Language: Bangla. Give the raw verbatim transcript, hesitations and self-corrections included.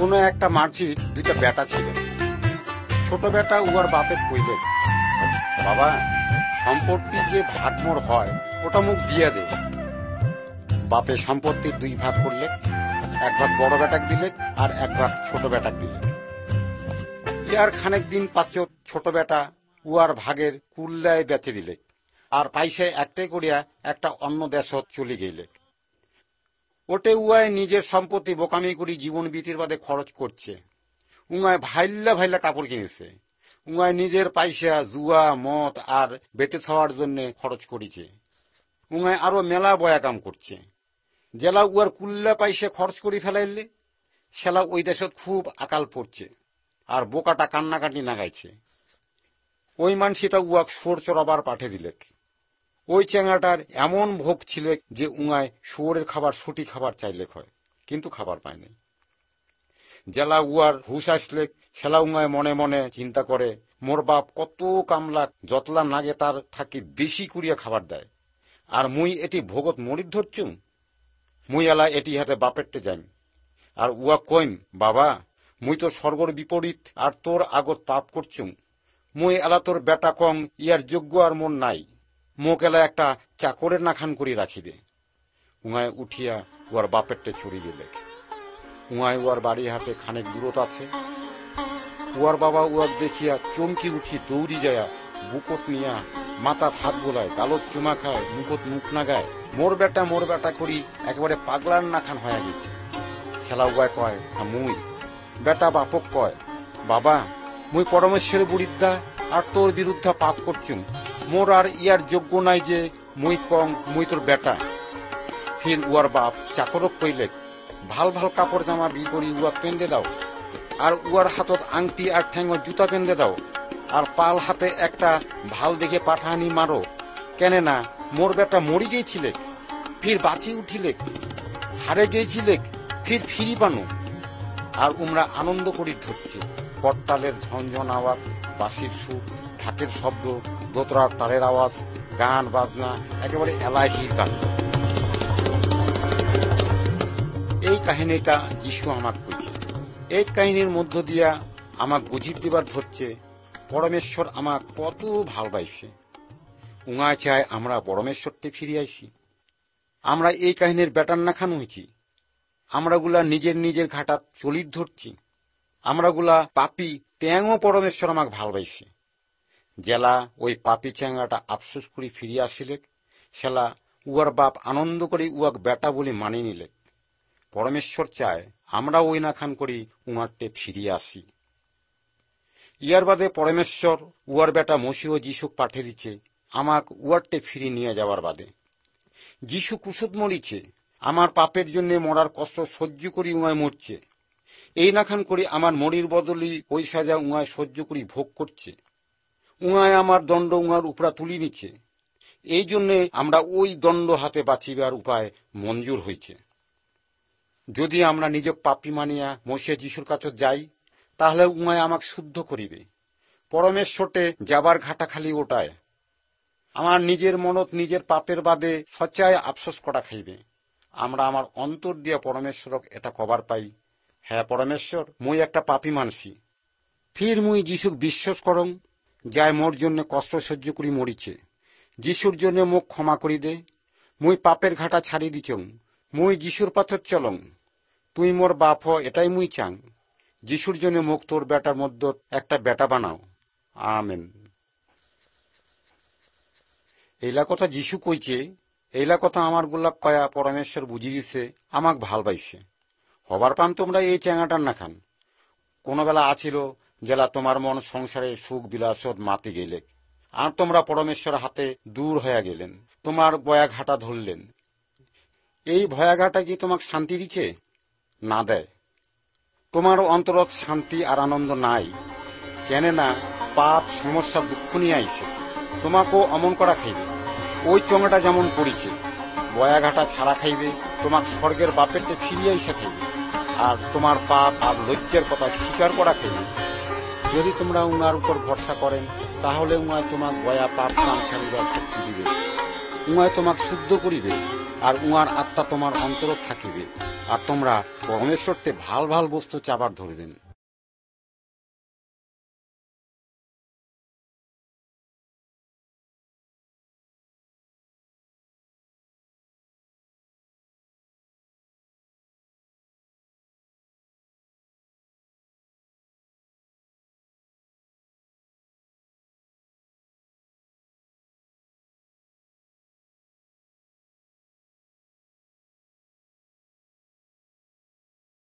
কোনো একটা মাঝির দুইটা বেটা ছিল। ছোট বেটা উয়ার বাপে কইলে, বাবা, সম্পত্তি যে ভাগ মোর হয় ওটা মুখ দিয়া দে। বাপে সম্পত্তির দুই ভাগ করলে, এক ভাগ বড় বেটাক দিলে আর এক ভাগ ছোট বেটাক দিলে। ইয়ার খানেক দিন পাচক ছোট বেটা উয়ার ভাগের কুল্লায় বেচে দিলে, আর পয়সায় একটাই করিয়া একটা অন্য দেশত চলে গেলে। ওটে উয়ায় নিজের সম্পত্তি বোকামি করি জীবন বিতির বাদে খরচ করছে। উঙায় ভাইল্লা ভাইল্লা কাপড় কিনেছে। উঙায় নিজের পয়সা জুয়া মদ আর বেটে খাওয়ার জন্য খরচ করেছে। উঙায় আরো মেলা বয়া কাম করছে। জেলা উয়ার কুল্লা পয়সা খরচ করে ফেলাইলে সেলা ওই দেশত খুব আকাল পড়ছে, আর বোকাটা কান্নাকাটি নাগাইছে। ওই মানসিটা উয়াক সোর চড়াবার পাঠে দিলেক। ওই চেঙ্গাটার এমন ভোগ ছিল যে উঙায় শুয়োরের খাবার ছুটি খাবার চাইলে হয়, কিন্তু খাবার পায়নি। জেলা উয়ার হুশ আসলে সেলা উঙায় মনে মনে চিন্তা করে, মোর বাপ কত কামলা যতলা নাগে তার থাকি বেশি করিয়া খাবার দেয়, আর মুই এটি ভোগত মরির ধরছুম। মুই এলা এটি হাতে বাপেরটে যাইম, আর উয়া কইম, বাবা, মুই তো স্বর্গর বিপরীত আর তোর আগত পাপ করছুম। মুই এলা তোর বেটা কং ইয়ার যোগ্য আর মন নাই। মোক এলা একটা চাকরের নাখান করি রাখি দে। উঙায় উঠিয়া উয়ার বাপেরটে চড়ি গেলে। উঙায় উয়ার বাড়ি হাতে খানেক দূরত আছে। উয়ার বাবা উয়াক দেখিয়া চমকি উঠি দৌড়ি যায়া বুকট নিয়া মাথার হাত বোলায়, গালত চুমা খায়, মুখত মুখ নাগায়, মোর বেটা মোর বেটা করি একেবারে পাগলার নাখান হয়ে গেছে। খেলা উয়ায় কয়, হ্যাঁ মুই। বেটা বাপক কয়, বাবা, মুই পরমেশ্বরের বুড়িদ্দা আর তোর বিরুদ্ধে পাপ করছুম। মোর আর ইয়ার যোগ্য নাই যে মুই কং মুই তোর বেটা। ফির উয়ার বাপ চাকরক কইলে, ভাল ভাল কাপড় জামা বি করি উয়া পেন্দে দাও, আর উয়ার হাতত আংটি আর ঠ্যাঙ্গ জুতা পেন্দে দাও, আর পাল হাতে একটা ভাল দেখে পাঠানি মারো। কেনে না মোর বেটা মরি গিয়েছিলে, ফির বাঁচি উঠিলে, হারে গিয়েছিলে, ফির ফিরি পানো। আর উমরা আনন্দ করি ঢুকছে। করতালের ঝনঝন আওয়াজ, বাঁশির সুর, ঢাকের শব্দ, দোতরার তারের আওয়াজ, গান বাজনা, একেবারে এলাহির কাণ্ড। এই কাহিনীটা যিশু আমাক কইছে। এই কাহিনীর মধ্য দিয়া আমাক বুঝিয়ে দিবার ধরছে পরমেশ্বর আমাক কত ভালবাইছে। উঙায় চায় আমরা পরমেশ্বরতে ফিরে আইসি। আমরা এই কাহিনীর বেটার না খান হয়েছি। আমরাগুলা নিজের নিজের ঘাটাত চলির ধরছি। আমরাগুলা পাপি, ট্যাংও পরমেশ্বর আমাক ভালবাইছে। জেলা ওই পাপি চ্যাংরাটা আফসোস করি ফিরিয়ে আসিলে, সেলা উয়ার বাপ আনন্দ করে উয়াক বেটা বলে মানি নিলে। পরমেশ্বর চায় আমরা ওই না খান করি উনারটে ফিরিয়ে আসি। ইয়ার বাদে পরমেশ্বর উয়ার বেটা মসিহ যিশুক পাঠিয়ে দিচ্ছে আমাক উয়ারটে ফিরি নিয়ে যাওয়ার বাদে। যিশু কুসুত মরিছে, আমার পাপের জন্য মরার কষ্ট সহ্য করি উয়ায় মরছে। এই না খান করি আমার মরির বদলি ওই সাজা উয়ায় সহ্য করি ভোগ করছে। উয়ায় আমার দণ্ড উয়ার উপরা তুলি নিচ্ছে। এই জন্যে আমরা ওই দণ্ড হাতে বাঁচিবার উপায় মঞ্জুর হয়েছে। যদি আমরা নিজক পাপী মানিয়া মসিহ যিশুর কাছে যাই, তাহলে উমায় আমাকে শুদ্ধ করিবে। পরমেশ্বরটে যাবার ঘাটা খালি ওটায়। আমার নিজের মনত নিজের পাপের বাদে সচ্চায় আফসোস করা খাইবে। আমরা আমার অন্তর দিয়া পরমেশ্বরক এটা কবার পাই, হ্যাঁ পরমেশ্বর, মুই একটা পাপী মানসি। ফির মুই যিশুক বিশ্বাস করং, যাই মোর জন্য কষ্ট সহ্য করি মরিছে। যিশুর জন্য মুখ ক্ষমা করি দে। মুই পাপের ঘাটা ছাড়ি দিচং। মুই যিশুর পাথর চলং। তুই মোর বাপ হ, এটাই মুই চাং। যিশুর জন্য মুখ তোর বেটার মধ্যে একটা বেটা বানাও। আমেন। এইলা কথা যিশু কইছে। এইলা কথা আমার গুলা কয়া পরমেশ্বর বুঝি দিছে আমাক ভাল পাইছে। হবার পান তোমরা এই চ্যাঙাটার না খান। কোনো বেলা আছিল জেলা তোমার মন সংসারের সুখ বিলাসত মাতি গেলে, আর তোমরা পরমেশ্বর হাতে দূর হয়ে গেলেন, তোমার বয়াঘাটা ধরলেন। এই ভয়াঘাটা কি তোমাকে শান্তি দিচ্ছে? না দেয়। তোমার অন্তরত শান্তি আর আনন্দ নাই। কেন না পাপ সমস্যা দুঃখ নিয়ে আইছে। তোমাকেও অমন করা খাইবে। ওই চঙাটা যেমন করিছে, বয়াঘাটা ছাড়া খাইবে, তোমাক স্বর্গের বাপেরটে ফিরিয়ে আইসা খাইবে, আর তোমার পাপ আর লজ্জার কথা স্বীকার করা খাইবে। যদি তোমরা উনার উপর ভরসা করেন, তাহলে উনায় তোমাক বয়া পাপ কাম ছাড়িবার শক্তি দিবে। উনায় তোমাক শুদ্ধ করিবে, আর উনার আত্মা তোমার অন্তরত থাকিবে, আর তোমরা পরমেশ্বরতে ভাল ভাল বস্তু চাবার ধরিবেন।